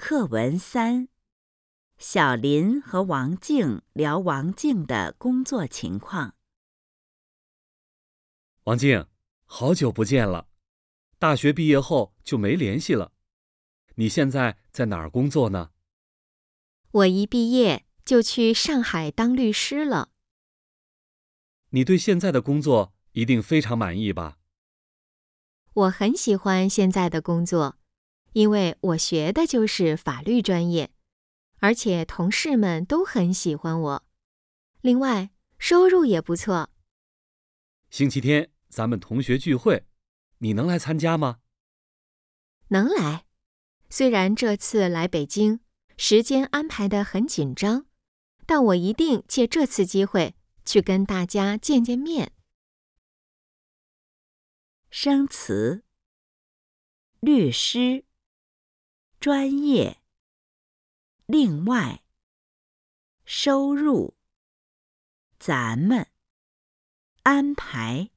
课文3，小林和王静聊王静的工作情况。 王静，好久不见了，大学毕业后就没联系了。你现在在哪儿工作呢？ 我一毕业就去上海当律师了。 你对现在的工作一定非常满意吧？ 我很喜欢现在的工作，因为我学的就是法律专业，而且同事们都很喜欢我。另外，收入也不错。 星期天咱们同学聚会，你能来参加吗？ 能来，虽然这次来北京，时间安排得很紧张，但我一定借这次机会去跟大家见见面。 生词：律师、专业、另外、收入、咱们、安排。